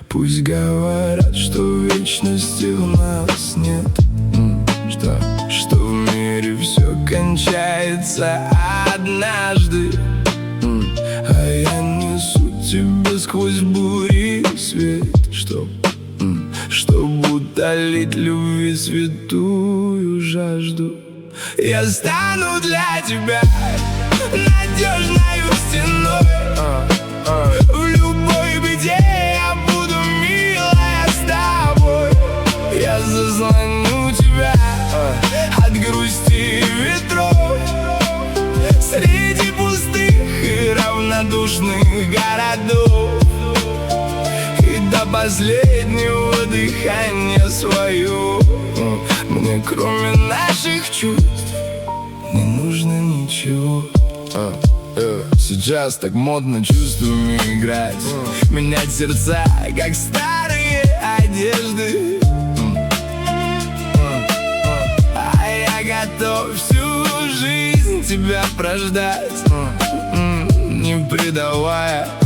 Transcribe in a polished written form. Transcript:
Пусть говорят, что вечности у нас нет, что в мире все кончается однажды, а я несу тебе сквозь бури свет, чтоб утолить любви святую жажду. Я стану для тебя надежною стеной. В любой беде я буду, милая, с тобой. Я заслоню тебя от грусти и ветров среди пустых и равнодушных городов. И до последнего дыхания свое мне, кроме наших чувств, не нужно ничего. Сейчас так модно чувствами играть, менять сердца, как старые одежды. А я готов всю жизнь тебя прождать, не предавая